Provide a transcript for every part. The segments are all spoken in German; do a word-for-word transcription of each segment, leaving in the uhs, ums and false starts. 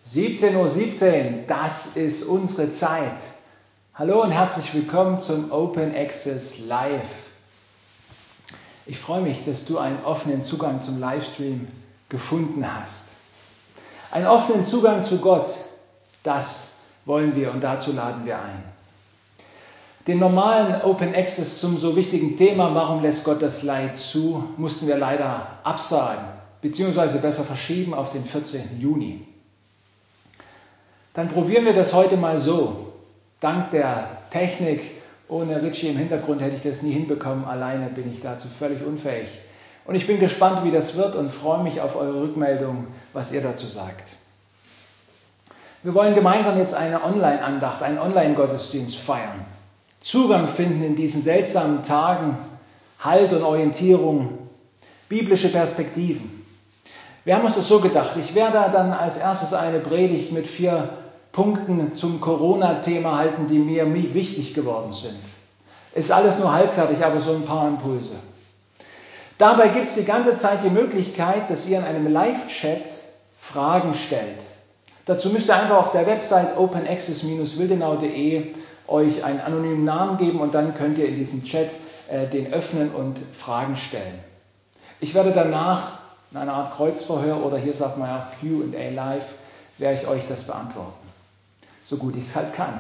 siebzehn Uhr siebzehn, das ist unsere Zeit. Hallo und herzlich willkommen zum Open Access Live. Ich freue mich, dass du einen offenen Zugang zum Livestream gefunden hast. Einen offenen Zugang zu Gott, das wollen wir und dazu laden wir ein. Den normalen Open Access zum so wichtigen Thema, warum lässt Gott das Leid zu, mussten wir leider absagen, beziehungsweise besser verschieben auf den vierzehnten Juni. Dann probieren wir das heute mal so. Dank der Technik, ohne Richie im Hintergrund hätte ich das nie hinbekommen. Alleine bin ich dazu völlig unfähig. Und ich bin gespannt, wie das wird und freue mich auf eure Rückmeldung, was ihr dazu sagt. Wir wollen gemeinsam jetzt eine Online-Andacht, einen Online-Gottesdienst feiern. Zugang finden in diesen seltsamen Tagen, Halt und Orientierung, biblische Perspektiven. Wir haben uns das so gedacht, ich werde dann als erstes eine Predigt mit vier Punkten zum Corona-Thema halten, die mir wichtig geworden sind. Ist alles nur halbfertig, aber so ein paar Impulse. Dabei gibt es die ganze Zeit die Möglichkeit, dass ihr in einem Live-Chat Fragen stellt. Dazu müsst ihr einfach auf der Website open access dash wildenau punkt de euch einen anonymen Namen geben und dann könnt ihr in diesem Chat äh, den öffnen und Fragen stellen. Ich werde danach in einer Art Kreuzverhör oder hier sagt man ja Q and A Live, werde ich euch das beantworten. So gut ich es halt kann.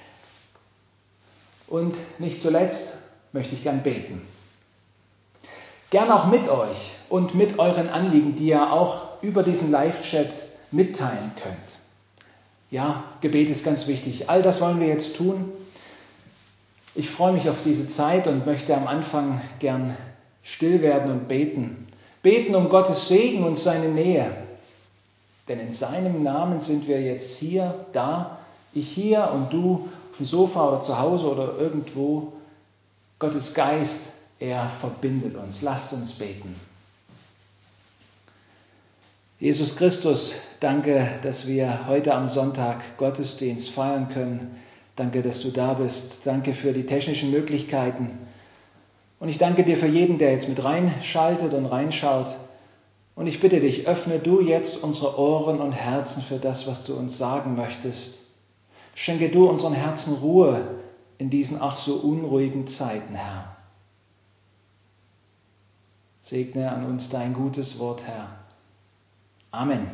Und nicht zuletzt möchte ich gern beten. Gern auch mit euch und mit euren Anliegen, die ihr auch über diesen Live-Chat mitteilen könnt. Ja, Gebet ist ganz wichtig. All das wollen wir jetzt tun. Ich freue mich auf diese Zeit und möchte am Anfang gern still werden und beten. Beten um Gottes Segen und seine Nähe. Denn in seinem Namen sind wir jetzt hier, da, ich hier und du auf dem Sofa oder zu Hause oder irgendwo. Gottes Geist, er verbindet uns. Lasst uns beten. Jesus Christus, danke, dass wir heute am Sonntag Gottesdienst feiern können. Danke, dass du da bist. Danke für die technischen Möglichkeiten. Und ich danke dir für jeden, der jetzt mit reinschaltet und reinschaut. Und ich bitte dich, öffne du jetzt unsere Ohren und Herzen für das, was du uns sagen möchtest. Schenke du unseren Herzen Ruhe in diesen ach so unruhigen Zeiten, Herr. Segne an uns dein gutes Wort, Herr. Amen.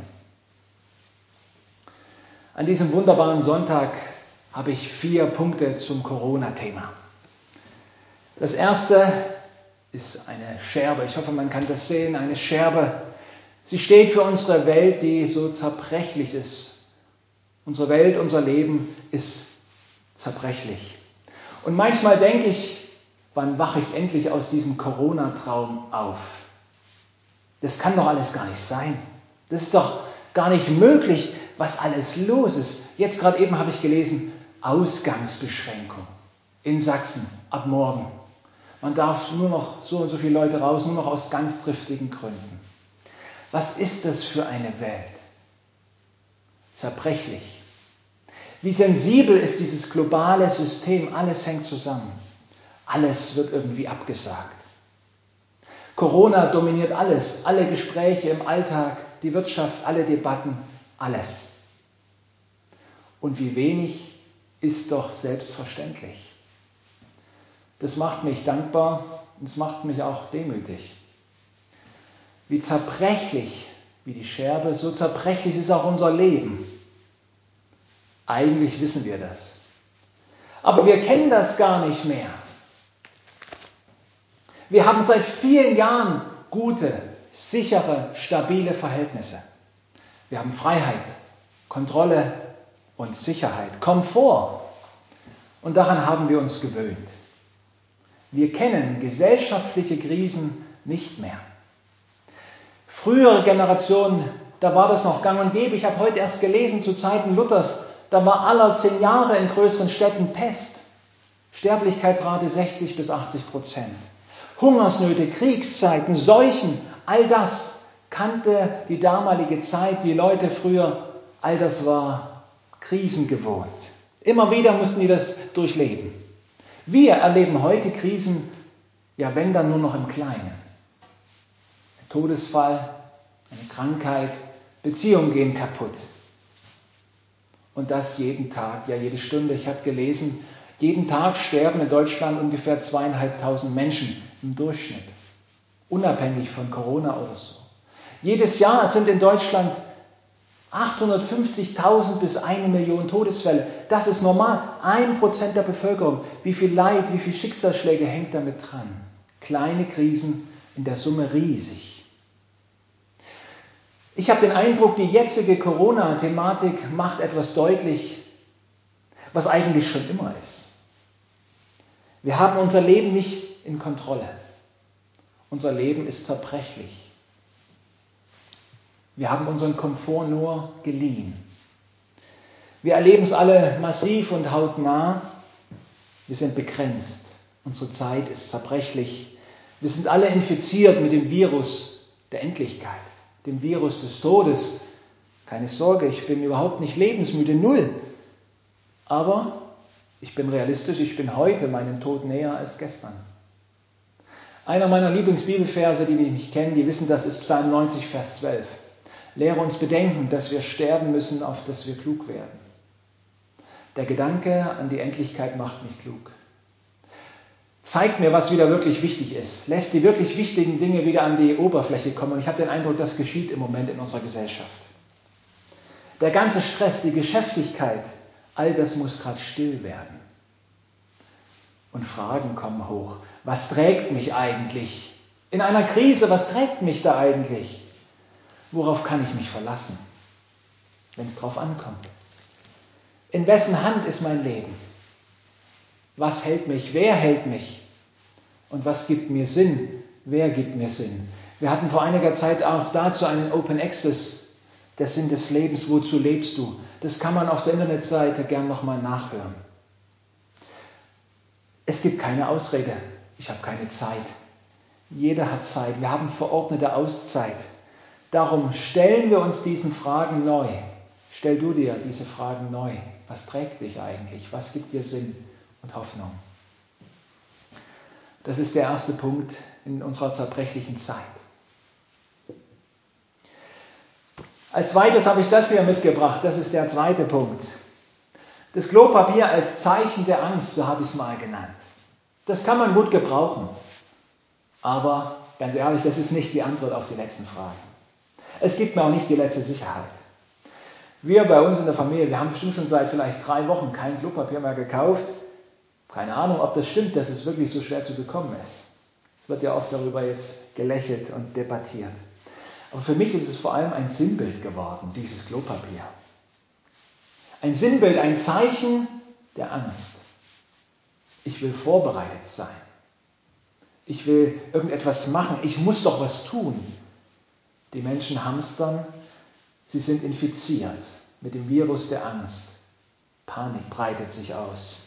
An diesem wunderbaren Sonntag habe ich vier Punkte zum Corona-Thema. Das erste ist eine Scherbe. Ich hoffe, man kann das sehen, eine Scherbe. Sie steht für unsere Welt, die so zerbrechlich ist. Unsere Welt, unser Leben ist zerbrechlich. Und manchmal denke ich, wann wache ich endlich aus diesem Corona-Traum auf? Das kann doch alles gar nicht sein. Das ist doch gar nicht möglich, was alles los ist. Jetzt gerade eben habe ich gelesen, Ausgangsbeschränkung in Sachsen ab morgen. Man darf nur noch so und so viele Leute raus, nur noch aus ganz triftigen Gründen. Was ist das für eine Welt? Zerbrechlich. Wie sensibel ist dieses globale System? Alles hängt zusammen. Alles wird irgendwie abgesagt. Corona dominiert alles, alle Gespräche im Alltag, die Wirtschaft, alle Debatten, alles. Und wie wenig ist doch selbstverständlich. Das macht mich dankbar und es macht mich auch demütig. Wie zerbrechlich, wie die Scherbe, so zerbrechlich ist auch unser Leben. Eigentlich wissen wir das. Aber wir kennen das gar nicht mehr. Wir haben seit vielen Jahren gute, sichere, stabile Verhältnisse. Wir haben Freiheit, Kontrolle und Sicherheit, Komfort. Und daran haben wir uns gewöhnt. Wir kennen gesellschaftliche Krisen nicht mehr. Frühere Generationen, da war das noch gang und gäbe. Ich habe heute erst gelesen, zu Zeiten Luthers, da war aller zehn Jahre in größeren Städten Pest. Sterblichkeitsrate sechzig bis achtzig Prozent. Hungersnöte, Kriegszeiten, Seuchen, all das kannte die damalige Zeit, die Leute früher, all das war krisengewohnt. Immer wieder mussten die das durchleben. Wir erleben heute Krisen, ja wenn dann nur noch im Kleinen. Ein Todesfall, eine Krankheit, Beziehungen gehen kaputt. Und das jeden Tag, ja jede Stunde. Ich habe gelesen, jeden Tag sterben in Deutschland ungefähr zweieinhalbtausend Menschen im Durchschnitt. Unabhängig von Corona oder so. Jedes Jahr sind in Deutschland achthundertfünfzigtausend bis eine Million Todesfälle. Das ist normal. Ein Prozent der Bevölkerung. Wie viel Leid, wie viel Schicksalsschläge hängt damit dran? Kleine Krisen, in der Summe riesig. Ich habe den Eindruck, die jetzige Corona-Thematik macht etwas deutlich, was eigentlich schon immer ist. Wir haben unser Leben nicht in Kontrolle. Unser Leben ist zerbrechlich. Wir haben unseren Komfort nur geliehen. Wir erleben es alle massiv und hautnah. Wir sind begrenzt. Unsere Zeit ist zerbrechlich. Wir sind alle infiziert mit dem Virus der Endlichkeit, dem Virus des Todes. Keine Sorge, ich bin überhaupt nicht lebensmüde, null. Aber ich bin realistisch, ich bin heute meinem Tod näher als gestern. Einer meiner Lieblingsbibelverse, die mich kennen, die wissen, das ist Psalm neunzig, Vers zwölf. Lehre uns bedenken, dass wir sterben müssen, auf dass wir klug werden. Der Gedanke an die Endlichkeit macht mich klug. Zeigt mir, was wieder wirklich wichtig ist. Lässt die wirklich wichtigen Dinge wieder an die Oberfläche kommen. Und ich habe den Eindruck, das geschieht im Moment in unserer Gesellschaft. Der ganze Stress, die Geschäftigkeit, all das muss gerade still werden. Und Fragen kommen hoch. Was trägt mich eigentlich? In einer Krise, was trägt mich da eigentlich? Worauf kann ich mich verlassen, wenn es drauf ankommt? In wessen Hand ist mein Leben? Was hält mich? Wer hält mich? Und was gibt mir Sinn? Wer gibt mir Sinn? Wir hatten vor einiger Zeit auch dazu einen Open Access, der Sinn des Lebens. Wozu lebst du? Das kann man auf der Internetseite gern nochmal nachhören. Es gibt keine Ausrede. Ich habe keine Zeit. Jeder hat Zeit. Wir haben verordnete Auszeit. Darum stellen wir uns diesen Fragen neu. Stell du dir diese Fragen neu. Was trägt dich eigentlich? Was gibt dir Sinn und Hoffnung? Das ist der erste Punkt in unserer zerbrechlichen Zeit. Als zweites habe ich das hier mitgebracht. Das ist der zweite Punkt. Das Klopapier als Zeichen der Angst, so habe ich es mal genannt. Das kann man gut gebrauchen. Aber ganz ehrlich, das ist nicht die Antwort auf die letzten Fragen. Es gibt mir auch nicht die letzte Sicherheit. Wir bei uns in der Familie, wir haben bestimmt schon seit vielleicht drei Wochen kein Klopapier mehr gekauft. Keine Ahnung, ob das stimmt, dass es wirklich so schwer zu bekommen ist. Es wird ja oft darüber jetzt gelächelt und debattiert. Aber für mich ist es vor allem ein Sinnbild geworden, dieses Klopapier. Ein Sinnbild, ein Zeichen der Angst. Ich will vorbereitet sein. Ich will irgendetwas machen. Ich muss doch was tun. Die Menschen hamstern, sie sind infiziert mit dem Virus der Angst. Panik breitet sich aus.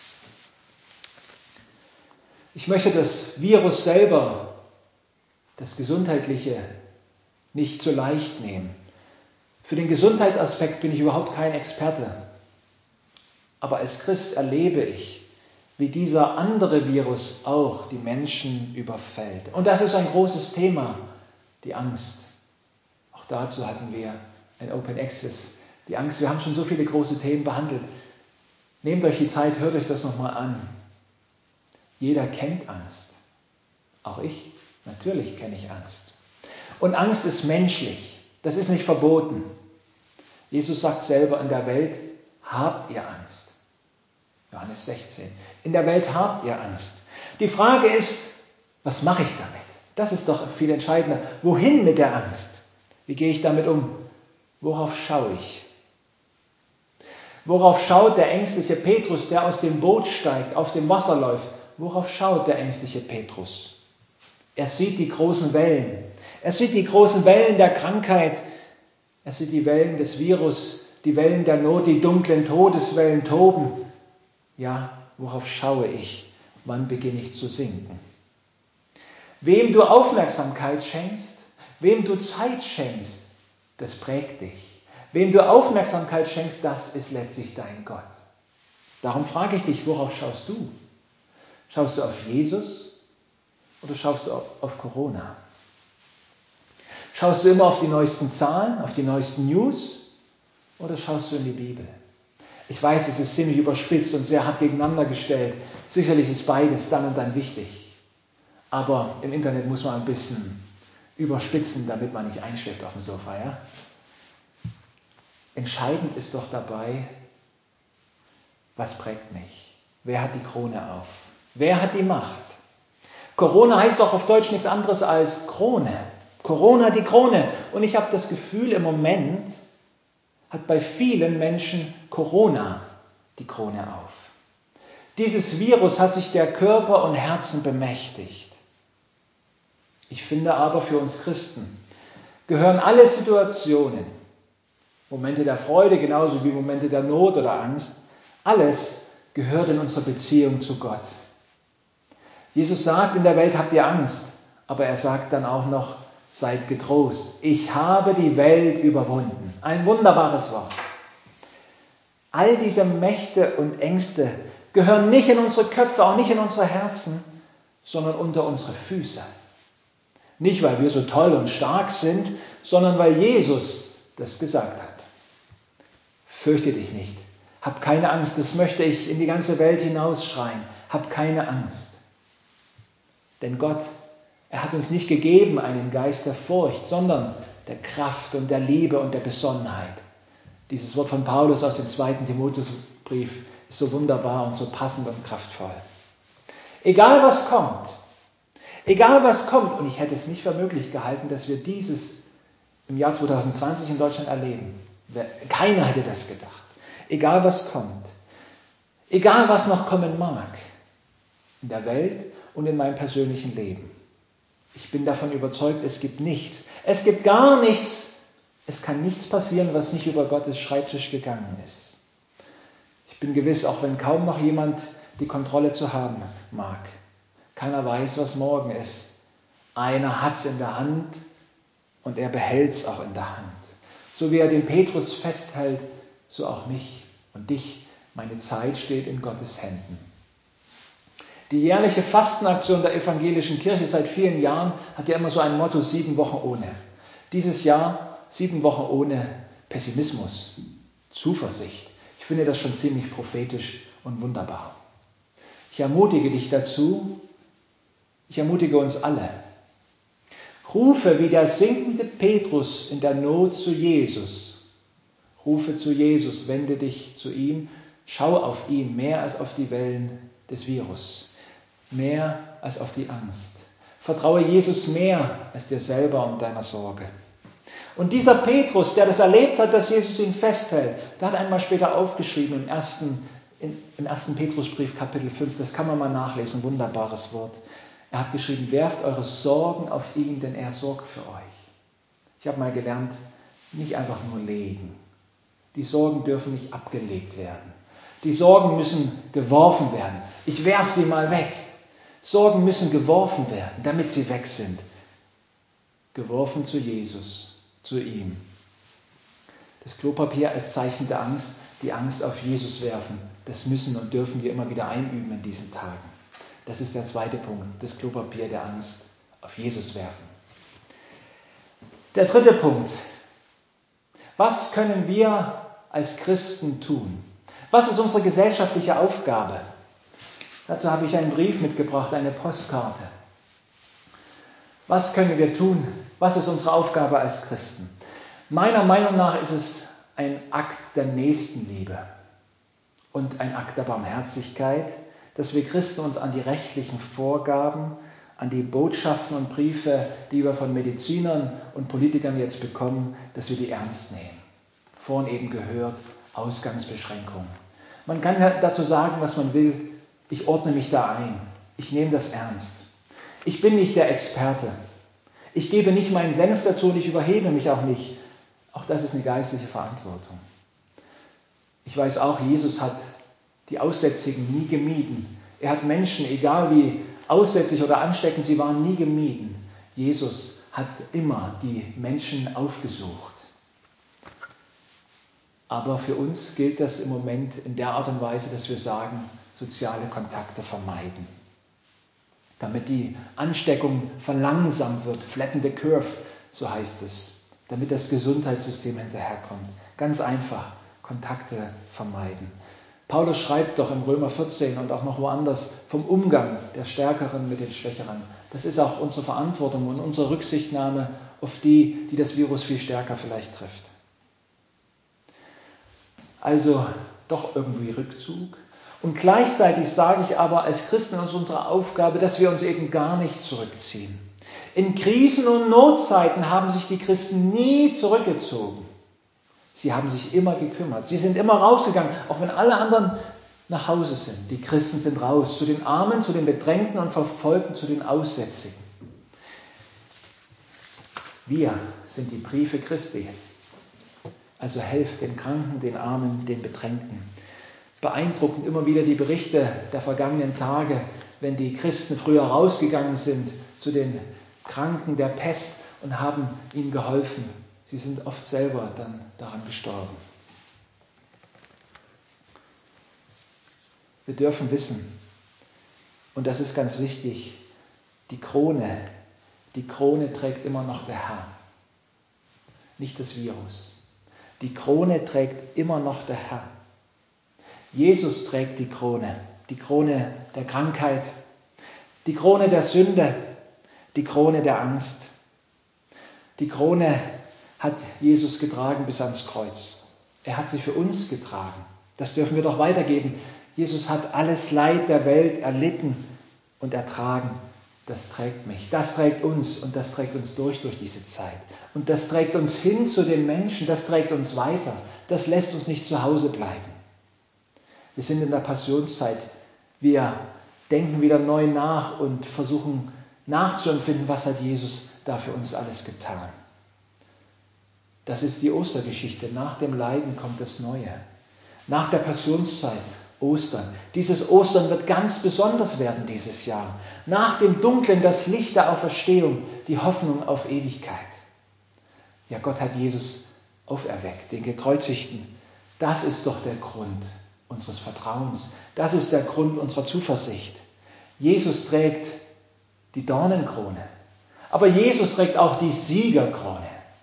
Ich möchte das Virus selber, das Gesundheitliche, nicht so leicht nehmen. Für den Gesundheitsaspekt bin ich überhaupt kein Experte. Aber als Christ erlebe ich, wie dieser andere Virus auch die Menschen überfällt. Und das ist ein großes Thema, die Angst. Auch dazu hatten wir ein Open Access. Die Angst, wir haben schon so viele große Themen behandelt. Nehmt euch die Zeit, hört euch das nochmal an. Jeder kennt Angst. Auch ich, natürlich kenne ich Angst. Und Angst ist menschlich. Das ist nicht verboten. Jesus sagt selber, in der Welt habt ihr Angst. Johannes sechzehn. In der Welt habt ihr Angst. Die Frage ist, was mache ich damit? Das ist doch viel entscheidender. Wohin mit der Angst? Wie gehe ich damit um? Worauf schaue ich? Worauf schaut der ängstliche Petrus, der aus dem Boot steigt, auf dem Wasser läuft? Worauf schaut der ängstliche Petrus? Er sieht die großen Wellen. Er sieht die großen Wellen der Krankheit. Er sieht die Wellen des Virus, die Wellen der Not, die dunklen Todeswellen toben. Ja, worauf schaue ich? Wann beginne ich zu sinken? Wem du Aufmerksamkeit schenkst, wem du Zeit schenkst, das prägt dich. Wem du Aufmerksamkeit schenkst, das ist letztlich dein Gott. Darum frage ich dich, worauf schaust du? Schaust du auf Jesus oder schaust du auf, auf Corona? Schaust du immer auf die neuesten Zahlen, auf die neuesten News oder schaust du in die Bibel? Ich weiß, es ist ziemlich überspitzt und sehr hart gegeneinander gestellt. Sicherlich ist beides dann und dann wichtig. Aber im Internet muss man ein bisschen überspitzen, damit man nicht einschläft auf dem Sofa. Ja? Entscheidend ist doch dabei, was prägt mich? Wer hat die Krone auf? Wer hat die Macht? Corona heißt doch auf Deutsch nichts anderes als Krone. Corona, die Krone. Und ich habe das Gefühl, im Moment hat bei vielen Menschen Corona die Krone auf. Dieses Virus hat sich der Körper und Herzen bemächtigt. Ich finde aber, für uns Christen gehören alle Situationen, Momente der Freude genauso wie Momente der Not oder Angst, alles gehört in unsere Beziehung zu Gott. Jesus sagt, in der Welt habt ihr Angst, aber er sagt dann auch noch, seid getrost. Ich habe die Welt überwunden. Ein wunderbares Wort. All diese Mächte und Ängste gehören nicht in unsere Köpfe, auch nicht in unsere Herzen, sondern unter unsere Füße. Nicht, weil wir so toll und stark sind, sondern weil Jesus das gesagt hat. Fürchte dich nicht. Hab keine Angst. Das möchte ich in die ganze Welt hinausschreien. Hab keine Angst. Denn Gott, er hat uns nicht gegeben einen Geist der Furcht, sondern der Kraft und der Liebe und der Besonnenheit. Dieses Wort von Paulus aus dem zweiten Timotheusbrief ist so wunderbar und so passend und kraftvoll. Egal was kommt, egal was kommt, und ich hätte es nicht für möglich gehalten, dass wir dieses im Jahr zwanzig zwanzig in Deutschland erleben. Keiner hätte das gedacht. Egal was kommt, egal was noch kommen mag, in der Welt und in meinem persönlichen Leben. Ich bin davon überzeugt, es gibt nichts. Es gibt gar nichts. Es kann nichts passieren, was nicht über Gottes Schreibtisch gegangen ist. Ich bin gewiss, auch wenn kaum noch jemand die Kontrolle zu haben mag. Keiner weiß, was morgen ist. Einer hat es in der Hand und er behält es auch in der Hand. So wie er den Petrus festhält, so auch mich und dich. Meine Zeit steht in Gottes Händen. Die jährliche Fastenaktion der evangelischen Kirche seit vielen Jahren hat ja immer so ein Motto, sieben Wochen ohne. Dieses Jahr sieben Wochen ohne Pessimismus, Zuversicht. Ich finde das schon ziemlich prophetisch und wunderbar. Ich ermutige dich dazu, ich ermutige uns alle. Rufe wie der sinkende Petrus in der Not zu Jesus. Rufe zu Jesus, wende dich zu ihm, schau auf ihn mehr als auf die Wellen des Virus. Mehr als auf die Angst. Vertraue Jesus mehr als dir selber und deiner Sorge. Und dieser Petrus, der das erlebt hat, dass Jesus ihn festhält, der hat einmal später aufgeschrieben im ersten, in, im ersten Petrusbrief, Kapitel fünf, das kann man mal nachlesen, wunderbares Wort. Er hat geschrieben, werft eure Sorgen auf ihn, denn er sorgt für euch. Ich habe mal gelernt, nicht einfach nur legen. Die Sorgen dürfen nicht abgelegt werden. Die Sorgen müssen geworfen werden. Ich werfe die mal weg. Sorgen müssen geworfen werden, damit sie weg sind. Geworfen zu Jesus, zu ihm. Das Klopapier als Zeichen der Angst, die Angst auf Jesus werfen. Das müssen und dürfen wir immer wieder einüben in diesen Tagen. Das ist der zweite Punkt, das Klopapier der Angst auf Jesus werfen. Der dritte Punkt. Was können wir als Christen tun? Was ist unsere gesellschaftliche Aufgabe? Dazu habe ich einen Brief mitgebracht, eine Postkarte. Was können wir tun? Was ist unsere Aufgabe als Christen? Meiner Meinung nach ist es ein Akt der Nächstenliebe und ein Akt der Barmherzigkeit, dass wir Christen uns an die rechtlichen Vorgaben, an die Botschaften und Briefe, die wir von Medizinern und Politikern jetzt bekommen, dass wir die ernst nehmen. Vorhin eben gehört, Ausgangsbeschränkungen. Man kann dazu sagen, was man will. Ich ordne mich da ein. Ich nehme das ernst. Ich bin nicht der Experte. Ich gebe nicht meinen Senf dazu und ich überhebe mich auch nicht. Auch das ist eine geistliche Verantwortung. Ich weiß auch, Jesus hat die Aussätzigen nie gemieden. Er hat Menschen, egal wie aussätzig oder ansteckend sie waren, nie gemieden. Jesus hat immer die Menschen aufgesucht. Aber für uns gilt das im Moment in der Art und Weise, dass wir sagen, soziale Kontakte vermeiden. Damit die Ansteckung verlangsamt wird, flatten the curve, so heißt es. Damit das Gesundheitssystem hinterherkommt. Ganz einfach, Kontakte vermeiden. Paulus schreibt doch im Römer vierzehn und auch noch woanders vom Umgang der Stärkeren mit den Schwächeren. Das ist auch unsere Verantwortung und unsere Rücksichtnahme auf die, die das Virus viel stärker vielleicht trifft. Also doch irgendwie Rückzug. Und gleichzeitig sage ich aber als Christen ist unsere Aufgabe, dass wir uns eben gar nicht zurückziehen. In Krisen und Notzeiten haben sich die Christen nie zurückgezogen. Sie haben sich immer gekümmert. Sie sind immer rausgegangen, auch wenn alle anderen nach Hause sind. Die Christen sind raus, zu den Armen, zu den Bedrängten und Verfolgten, zu den Aussätzigen. Wir sind die Briefe Christi. Also helft den Kranken, den Armen, den Bedrängten. Beeindruckend immer wieder die Berichte der vergangenen Tage, wenn die Christen früher rausgegangen sind zu den Kranken der Pest und haben ihnen geholfen. Sie sind oft selber dann daran gestorben. Wir dürfen wissen, und das ist ganz wichtig, die Krone, die Krone trägt immer noch der Herr, nicht das Virus. Die Krone trägt immer noch der Herr. Jesus trägt die Krone, die Krone der Krankheit, die Krone der Sünde, die Krone der Angst. Die Krone hat Jesus getragen bis ans Kreuz. Er hat sie für uns getragen. Das dürfen wir doch weitergeben. Jesus hat alles Leid der Welt erlitten und ertragen. Das trägt mich, das trägt uns und das trägt uns durch durch diese Zeit. Und das trägt uns hin zu den Menschen, das trägt uns weiter. Das lässt uns nicht zu Hause bleiben. Wir sind in der Passionszeit. Wir denken wieder neu nach und versuchen nachzuempfinden, was hat Jesus da für uns alles getan. Das ist die Ostergeschichte. Nach dem Leiden kommt das Neue. Nach der Passionszeit Ostern. Dieses Ostern wird ganz besonders werden dieses Jahr. Nach dem Dunklen das Licht der Auferstehung, die Hoffnung auf Ewigkeit. Ja, Gott hat Jesus auferweckt, den Gekreuzigten. Das ist doch der Grund unseres Vertrauens. Das ist der Grund unserer Zuversicht. Jesus trägt die Dornenkrone. Aber Jesus trägt auch die Siegerkrone.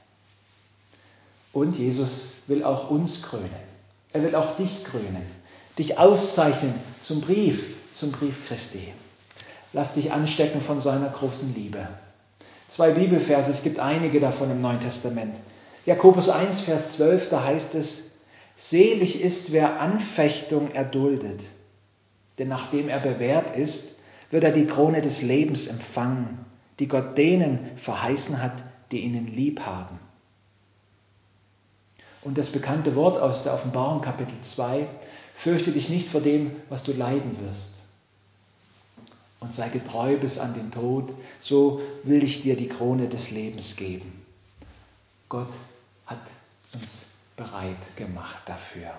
Und Jesus will auch uns krönen. Er will auch dich krönen. Dich auszeichnen zum Brief, zum Brief Christi. Lass dich anstecken von seiner großen Liebe. Zwei Bibelverse, es gibt einige davon im Neuen Testament. Jakobus eins, Vers zwölf, da heißt es, selig ist, wer Anfechtung erduldet, denn nachdem er bewährt ist, wird er die Krone des Lebens empfangen, die Gott denen verheißen hat, die ihn lieb haben. Und das bekannte Wort aus der Offenbarung Kapitel zwei, fürchte dich nicht vor dem, was du leiden wirst. Und sei getreu bis an den Tod, so will ich dir die Krone des Lebens geben. Gott hat uns bereit gemacht dafür.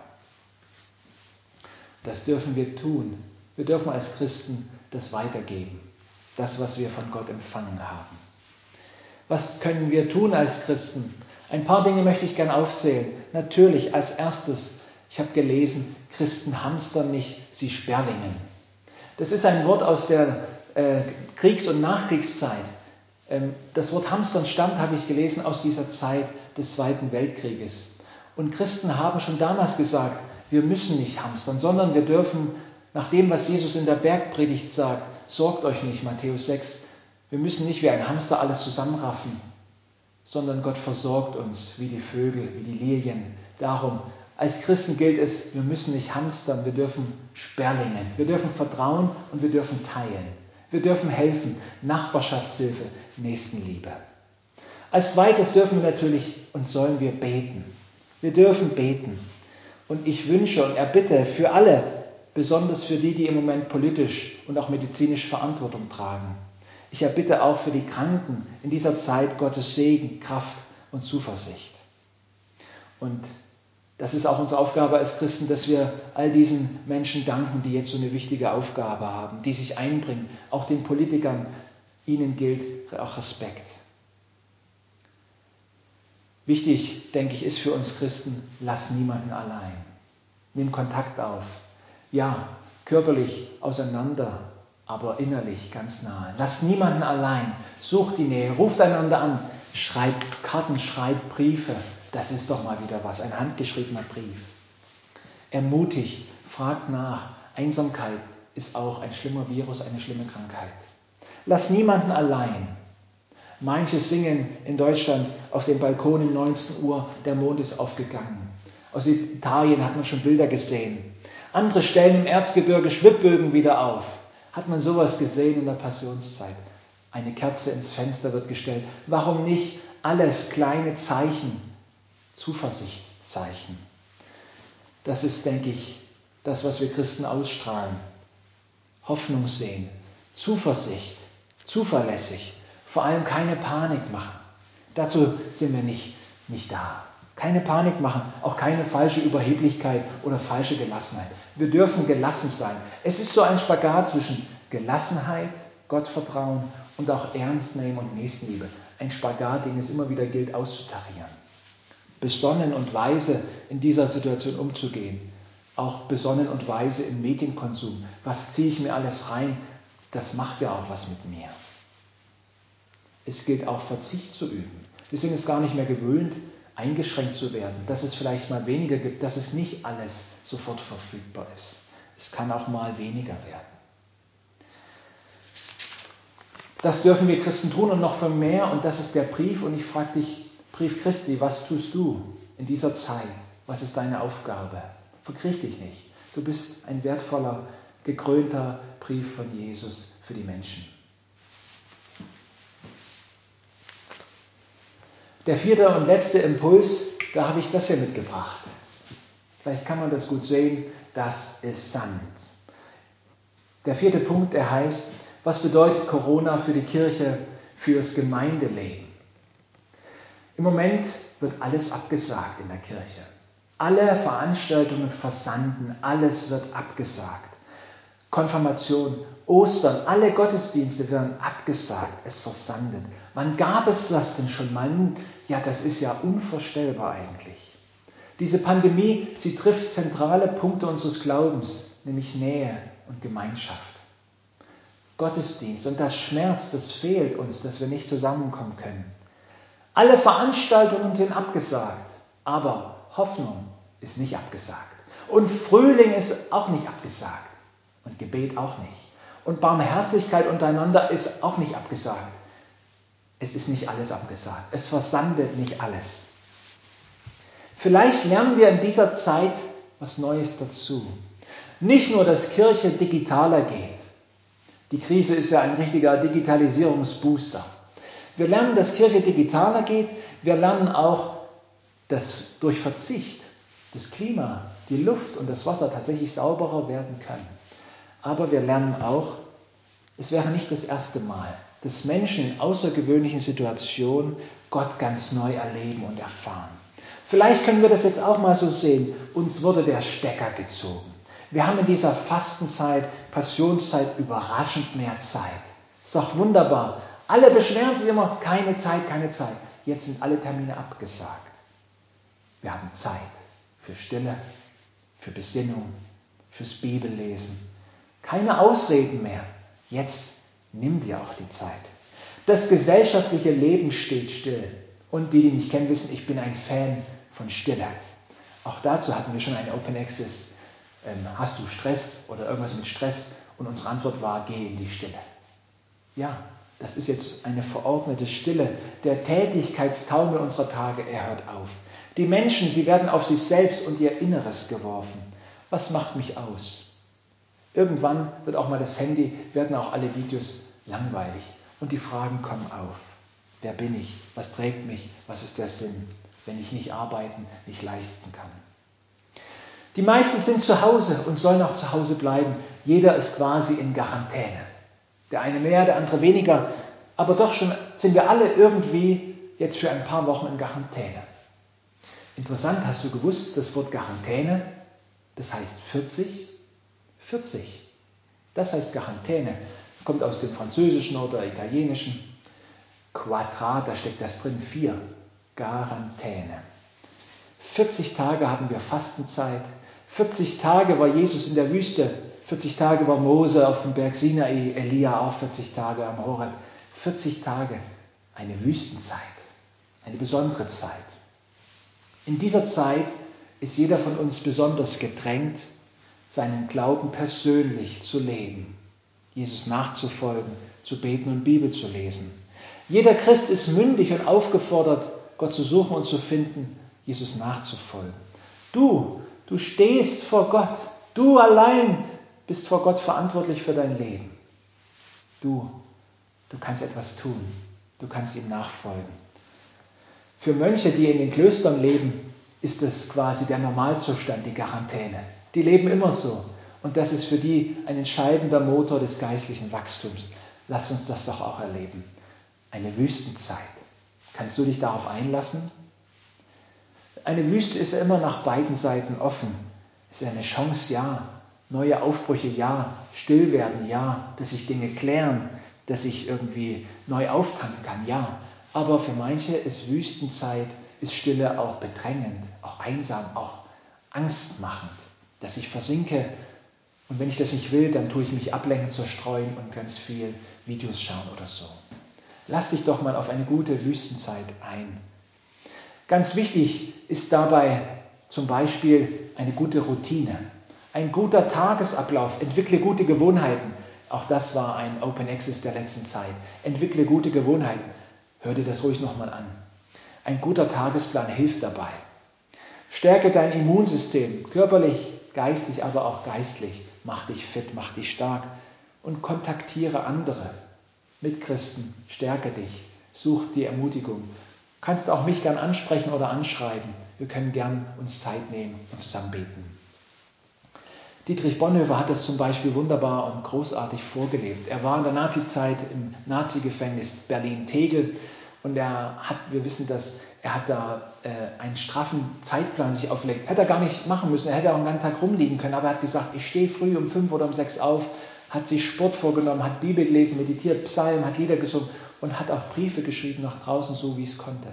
Das dürfen wir tun. Wir dürfen als Christen das weitergeben. Das, was wir von Gott empfangen haben. Was können wir tun als Christen? Ein paar Dinge möchte ich gerne aufzählen. Natürlich als erstes, ich habe gelesen, Christen hamstern nicht, sie sperlingen. Das ist ein Wort aus der äh, Kriegs- und Nachkriegszeit. Ähm, das Wort hamstern stammt, habe ich gelesen, aus dieser Zeit des Zweiten Weltkrieges. Und Christen haben schon damals gesagt, wir müssen nicht hamstern, sondern wir dürfen, nach dem, was Jesus in der Bergpredigt sagt, sorgt euch nicht, Matthäus sechs, wir müssen nicht wie ein Hamster alles zusammenraffen, sondern Gott versorgt uns wie die Vögel, wie die Lilien. Darum, als Christen gilt es, wir müssen nicht hamstern, wir dürfen sperlingen, wir dürfen vertrauen und wir dürfen teilen. Wir dürfen helfen, Nachbarschaftshilfe, Nächstenliebe. Als zweites dürfen wir natürlich und sollen wir beten. Wir dürfen beten. Und ich wünsche und erbitte für alle, besonders für die, die im Moment politisch und auch medizinisch Verantwortung tragen. Ich erbitte auch für die Kranken in dieser Zeit Gottes Segen, Kraft und Zuversicht. Und das ist auch unsere Aufgabe als Christen, dass wir all diesen Menschen danken, die jetzt so eine wichtige Aufgabe haben, die sich einbringen. Auch den Politikern, ihnen gilt auch Respekt. Wichtig, denke ich, ist für uns Christen, lass niemanden allein. Nimm Kontakt auf. Ja, körperlich auseinander, aber innerlich ganz nahe. Lass niemanden allein. Such die Nähe, ruft einander an. Schreibt Karten, schreibt Briefe. Das ist doch mal wieder was, ein handgeschriebener Brief. ermutigt, fragt nach. Einsamkeit ist auch ein schlimmer Virus, eine schlimme Krankheit. Lass niemanden allein. Manche singen in Deutschland auf dem Balkon um neunzehn Uhr, der Mond ist aufgegangen. Aus Italien hat man schon Bilder gesehen. Andere stellen im Erzgebirge Schwibbögen wieder auf. Hat man sowas gesehen in der Passionszeit? Eine Kerze ins Fenster wird gestellt. Warum nicht alles kleine Zeichen, Zuversichtszeichen? Das ist, denke ich, das, was wir Christen ausstrahlen. Hoffnung sehen, Zuversicht, zuverlässig, vor allem keine Panik machen. Dazu sind wir nicht, nicht da. Keine Panik machen, auch keine falsche Überheblichkeit oder falsche Gelassenheit. Wir dürfen gelassen sein. Es ist so ein Spagat zwischen Gelassenheit, Gottvertrauen und auch Ernst nehmen und Nächstenliebe. Ein Spagat, den es immer wieder gilt auszutarieren. Besonnen und weise in dieser Situation umzugehen. Auch besonnen und weise im Medienkonsum. Was ziehe ich mir alles rein? Das macht ja auch was mit mir. Es gilt auch Verzicht zu üben. Wir sind es gar nicht mehr gewöhnt, eingeschränkt zu werden, dass es vielleicht mal weniger gibt, dass es nicht alles sofort verfügbar ist. Es kann auch mal weniger werden. Das dürfen wir Christen tun und noch viel mehr, und das ist der Brief. Und ich frage dich, Brief Christi, was tust du in dieser Zeit? Was ist deine Aufgabe? Verkriech dich nicht. Du bist ein wertvoller, gekrönter Brief von Jesus für die Menschen. Der vierte und letzte Impuls, da habe ich das hier mitgebracht. Vielleicht kann man das gut sehen, das ist Sand. Der vierte Punkt, der heißt, was bedeutet Corona für die Kirche, für das Gemeindeleben? Im Moment wird alles abgesagt in der Kirche. Alle Veranstaltungen versanden, alles wird abgesagt. Konfirmation, Ostern, alle Gottesdienste werden abgesagt, es versandet. Wann gab es das denn schon mal? Ja, das ist ja unvorstellbar eigentlich. Diese Pandemie, sie trifft zentrale Punkte unseres Glaubens, nämlich Nähe und Gemeinschaft. Gottesdienst, und das schmerzt, das fehlt uns, dass wir nicht zusammenkommen können. Alle Veranstaltungen sind abgesagt, aber Hoffnung ist nicht abgesagt. Und Frühling ist auch nicht abgesagt. Und Gebet auch nicht. Und Barmherzigkeit untereinander ist auch nicht abgesagt. Es ist nicht alles abgesagt. Es versandet nicht alles. Vielleicht lernen wir in dieser Zeit was Neues dazu. Nicht nur, dass Kirche digitaler geht. Die Krise ist ja ein richtiger Digitalisierungsbooster. Wir lernen, dass Kirche digitaler geht. Wir lernen auch, dass durch Verzicht das Klima, die Luft und das Wasser tatsächlich sauberer werden kann. Aber wir lernen auch, es wäre nicht das erste Mal, dass Menschen in außergewöhnlichen Situationen Gott ganz neu erleben und erfahren. Vielleicht können wir das jetzt auch mal so sehen. Uns wurde der Stecker gezogen. Wir haben in dieser Fastenzeit, Passionszeit überraschend mehr Zeit. Ist doch wunderbar. Alle beschweren sich immer, keine Zeit, keine Zeit. Jetzt sind alle Termine abgesagt. Wir haben Zeit für Stille, für Besinnung, fürs Bibellesen. Keine Ausreden mehr. Jetzt nimm dir auch die Zeit. Das gesellschaftliche Leben steht still. Und die, die mich kennen, wissen, ich bin ein Fan von Stille. Auch dazu hatten wir schon einen Open Access. Ähm, hast du Stress oder irgendwas mit Stress? Und unsere Antwort war, geh in die Stille. Ja, das ist jetzt eine verordnete Stille. Der Tätigkeitstaumel unserer Tage, er hört auf. Die Menschen, sie werden auf sich selbst und ihr Inneres geworfen. Was macht mich aus? Irgendwann wird auch mal das Handy, werden auch alle Videos langweilig. Und die Fragen kommen auf. Wer bin ich? Was trägt mich? Was ist der Sinn, wenn ich nicht arbeiten, nicht leisten kann? Die meisten sind zu Hause und sollen auch zu Hause bleiben. Jeder ist quasi in Quarantäne. Der eine mehr, der andere weniger. Aber doch schon sind wir alle irgendwie jetzt für ein paar Wochen in Quarantäne. Interessant, hast du gewusst, das Wort Quarantäne, das heißt vierzig? vierzig. Das heißt Quarantäne. Kommt aus dem Französischen oder Italienischen. Quadrat, da steckt das drin, vier. Quarantäne. vierzig Tage hatten wir Fastenzeit. vierzig Tage war Jesus in der Wüste. vierzig Tage war Mose auf dem Berg Sinai, Elia auch vierzig Tage am Horeb. vierzig Tage, eine Wüstenzeit, eine besondere Zeit. In dieser Zeit ist jeder von uns besonders gedrängt, seinen Glauben persönlich zu leben, Jesus nachzufolgen, zu beten und Bibel zu lesen. Jeder Christ ist mündig und aufgefordert, Gott zu suchen und zu finden, Jesus nachzufolgen. Du, du stehst vor Gott. Du allein bist vor Gott verantwortlich für dein Leben. Du, du kannst etwas tun. Du kannst ihm nachfolgen. Für Mönche, die in den Klöstern leben, ist es quasi der Normalzustand, die Quarantäne. Die leben immer so. Und das ist für die ein entscheidender Motor des geistlichen Wachstums. Lass uns das doch auch erleben. Eine Wüstenzeit. Kannst du dich darauf einlassen? Eine Wüste ist immer nach beiden Seiten offen. Es ist eine Chance, ja. Neue Aufbrüche, ja. Stillwerden, ja. Dass sich Dinge klären, dass ich irgendwie neu auftanken kann, ja. Aber für manche ist Wüstenzeit, ist Stille auch bedrängend, auch einsam, auch angstmachend. Dass ich versinke und wenn ich das nicht will, dann tue ich mich ablenken, zerstreuen und ganz viel Videos schauen oder so. Lass dich doch mal auf eine gute Wüstenzeit ein. Ganz wichtig ist dabei zum Beispiel eine gute Routine, ein guter Tagesablauf, entwickle gute Gewohnheiten. Auch das war ein Open Access der letzten Zeit. Entwickle gute Gewohnheiten. Hör dir das ruhig nochmal an. Ein guter Tagesplan hilft dabei. Stärke dein Immunsystem, körperlich, geistig, aber auch geistlich. Mach dich fit, mach dich stark und kontaktiere andere Mitchristen. Stärke dich, such die Ermutigung. Kannst auch mich gern ansprechen oder anschreiben. Wir können gern uns Zeit nehmen und zusammen beten. Dietrich Bonhoeffer hat das zum Beispiel wunderbar und großartig vorgelebt. Er war in der Nazizeit im Nazi-Gefängnis Berlin-Tegel und er hat, wir wissen das, er hat da äh, einen straffen Zeitplan sich aufgelegt. Hätte er gar nicht machen müssen, er hätte auch einen ganzen Tag rumliegen können, aber er hat gesagt, ich stehe früh um fünf oder um sechs auf, hat sich Sport vorgenommen, hat Bibel gelesen, meditiert, Psalmen, hat Lieder gesungen und hat auch Briefe geschrieben nach draußen, so wie es konnte.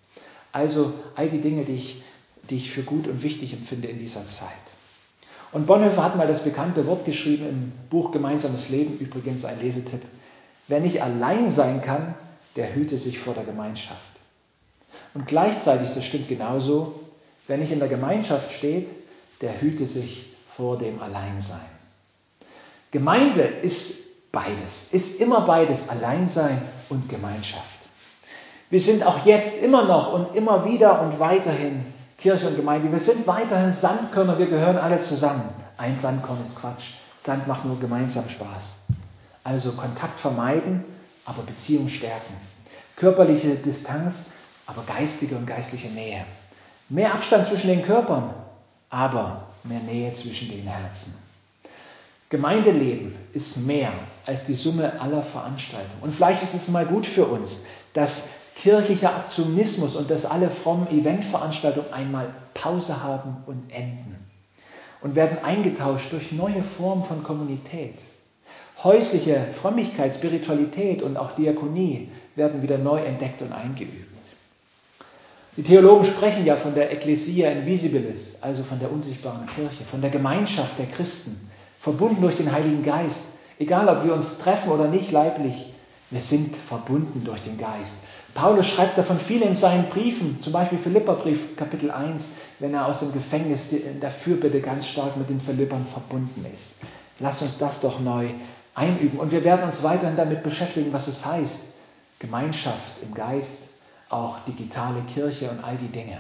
Also all die Dinge, die ich, die ich für gut und wichtig empfinde in dieser Zeit. Und Bonhoeffer hat mal das bekannte Wort geschrieben im Buch Gemeinsames Leben, übrigens ein Lesetipp. Wer nicht allein sein kann, der hüte sich vor der Gemeinschaft. Und gleichzeitig, das stimmt genauso, wer nicht in der Gemeinschaft steht, der hüte sich vor dem Alleinsein. Gemeinde ist beides, ist immer beides, Alleinsein und Gemeinschaft. Wir sind auch jetzt immer noch und immer wieder und weiterhin Kirche und Gemeinde. Wir sind weiterhin Sandkörner, wir gehören alle zusammen. Ein Sandkorn ist Quatsch. Sand macht nur gemeinsam Spaß. Also Kontakt vermeiden, aber Beziehung stärken. Körperliche Distanz, aber geistige und geistliche Nähe. Mehr Abstand zwischen den Körpern, aber mehr Nähe zwischen den Herzen. Gemeindeleben ist mehr als die Summe aller Veranstaltungen. Und vielleicht ist es mal gut für uns, dass kirchlicher Aktionismus und dass alle frommen Eventveranstaltungen einmal Pause haben und enden und werden eingetauscht durch neue Formen von Kommunität. Häusliche Frömmigkeit, Spiritualität und auch Diakonie werden wieder neu entdeckt und eingeübt. Die Theologen sprechen ja von der Ecclesia Invisibilis, also von der unsichtbaren Kirche, von der Gemeinschaft der Christen, verbunden durch den Heiligen Geist. Egal, ob wir uns treffen oder nicht leiblich, wir sind verbunden durch den Geist. Paulus schreibt davon viel in seinen Briefen, zum Beispiel Philipperbrief Kapitel eins, wenn er aus dem Gefängnis in der Fürbitte ganz stark mit den Philippern verbunden ist. Lass uns das doch neu einüben. Und wir werden uns weiterhin damit beschäftigen, was es heißt. Gemeinschaft im Geist, auch digitale Kirche und all die Dinge.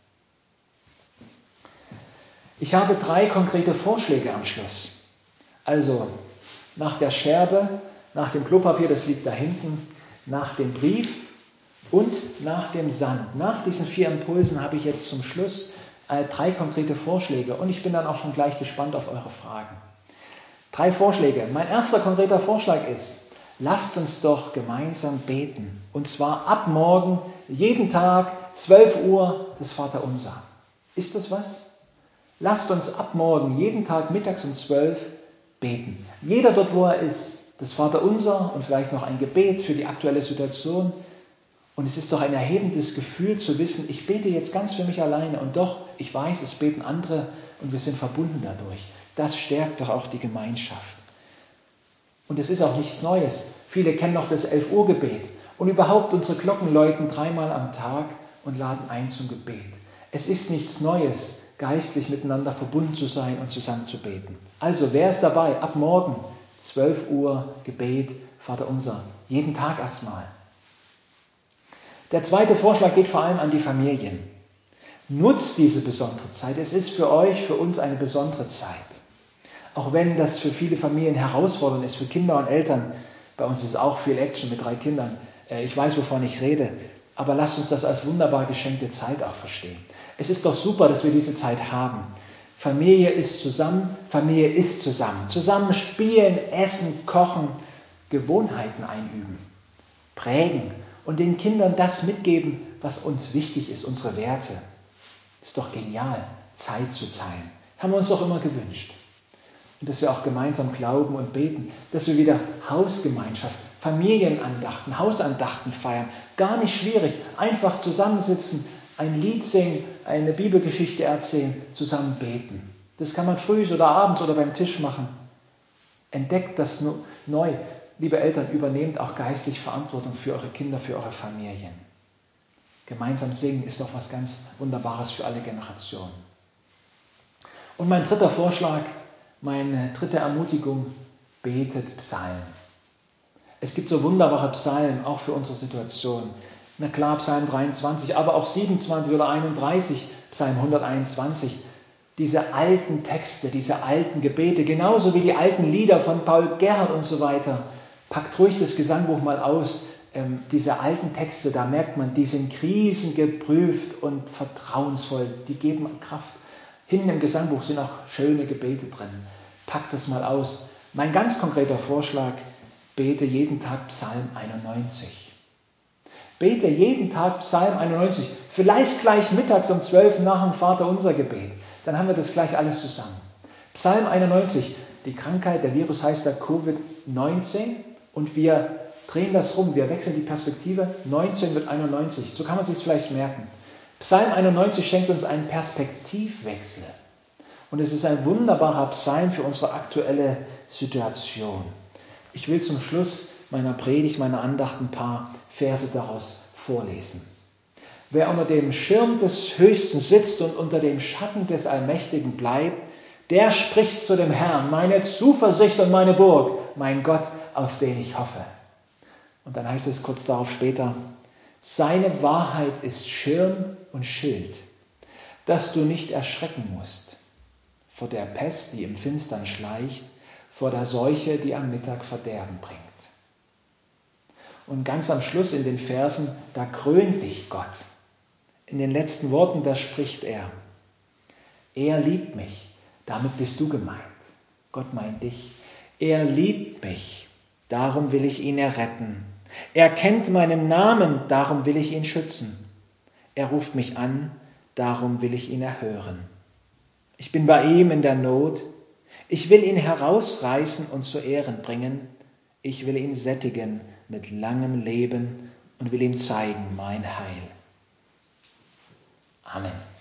Ich habe drei konkrete Vorschläge am Schluss. Also nach der Scherbe, nach dem Klopapier, das liegt da hinten, nach dem Brief und nach dem Sand. Nach diesen vier Impulsen habe ich jetzt zum Schluss äh, drei konkrete Vorschläge und ich bin dann auch schon gleich gespannt auf eure Fragen. Drei Vorschläge. Mein erster konkreter Vorschlag ist, lasst uns doch gemeinsam beten. Und zwar ab morgen, jeden Tag, zwölf Uhr, das Vaterunser. Ist das was? Lasst uns ab morgen, jeden Tag mittags um zwölf beten. Jeder dort, wo er ist, das Vaterunser und vielleicht noch ein Gebet für die aktuelle Situation. Und es ist doch ein erhebendes Gefühl zu wissen, ich bete jetzt ganz für mich alleine und doch, ich weiß, es beten andere und wir sind verbunden dadurch. Das stärkt doch auch die Gemeinschaft. Und es ist auch nichts Neues. Viele kennen noch das elf Uhr Gebet. Und überhaupt unsere Glocken läuten dreimal am Tag und laden ein zum Gebet. Es ist nichts Neues, geistlich miteinander verbunden zu sein und zusammen zu beten. Also, wer ist dabei? Ab morgen, zwölf Uhr, Gebet, Vater unser. Jeden Tag erstmal. Der zweite Vorschlag geht vor allem an die Familien. Nutzt diese besondere Zeit. Es ist für euch, für uns eine besondere Zeit. Auch wenn das für viele Familien herausfordernd ist, für Kinder und Eltern. Bei uns ist auch viel Action mit drei Kindern. Ich weiß, wovon ich rede. Aber lasst uns das als wunderbar geschenkte Zeit auch verstehen. Es ist doch super, dass wir diese Zeit haben. Familie ist zusammen, Familie ist zusammen. Zusammen spielen, essen, kochen, Gewohnheiten einüben, prägen und den Kindern das mitgeben, was uns wichtig ist, unsere Werte. Ist doch genial, Zeit zu teilen. Haben wir uns doch immer gewünscht. Und dass wir auch gemeinsam glauben und beten, dass wir wieder Hausgemeinschaft, Familienandachten, Hausandachten feiern. Gar nicht schwierig, einfach zusammensitzen, ein Lied singen, eine Bibelgeschichte erzählen, zusammen beten. Das kann man früh oder abends oder beim Tisch machen. Entdeckt das neu. Liebe Eltern, übernehmt auch geistlich Verantwortung für eure Kinder, für eure Familien. Gemeinsam singen ist doch was ganz Wunderbares für alle Generationen. Und mein dritter Vorschlag, meine dritte Ermutigung, betet Psalmen. Es gibt so wunderbare Psalmen, auch für unsere Situation. Na klar, Psalm dreiundzwanzig, aber auch siebenundzwanzig oder einunddreißig, Psalm hunderteinundzwanzig. Diese alten Texte, diese alten Gebete, genauso wie die alten Lieder von Paul Gerhardt und so weiter. Packt ruhig das Gesangbuch mal aus. Ähm, diese alten Texte, da merkt man, die sind krisengeprüft und vertrauensvoll. Die geben Kraft. Hinten im Gesangbuch sind auch schöne Gebete drin. Packt das mal aus. Mein ganz konkreter Vorschlag, bete jeden Tag Psalm einundneunzig. Bete jeden Tag Psalm einundneunzig. Vielleicht gleich mittags um zwölf nach dem Vaterunser Gebet. Dann haben wir das gleich alles zusammen. Psalm einundneunzig. Die Krankheit, der Virus heißt da Covid neunzehn. Und wir drehen das rum. Wir wechseln die Perspektive. neunzehn wird einundneunzig. So kann man sich es vielleicht merken. Psalm einundneunzig schenkt uns einen Perspektivwechsel. Und es ist ein wunderbarer Psalm für unsere aktuelle Situation. Ich will zum Schluss meiner Predigt, meiner Andacht ein paar Verse daraus vorlesen. Wer unter dem Schirm des Höchsten sitzt und unter dem Schatten des Allmächtigen bleibt, der spricht zu dem Herrn, meine Zuversicht und meine Burg, mein Gott, auf den ich hoffe. Und dann heißt es kurz darauf später, seine Wahrheit ist Schirm und Schild, dass du nicht erschrecken musst vor der Pest, die im Finstern schleicht, vor der Seuche, die am Mittag Verderben bringt. Und ganz am Schluss in den Versen, da krönt dich Gott. In den letzten Worten, da spricht er. Er liebt mich, damit bist du gemeint. Gott meint dich. Er liebt mich, darum will ich ihn erretten. Er kennt meinen Namen, darum will ich ihn schützen. Er ruft mich an, darum will ich ihn erhören. Ich bin bei ihm in der Not. Ich will ihn herausreißen und zu Ehren bringen. Ich will ihn sättigen mit langem Leben und will ihm zeigen mein Heil. Amen.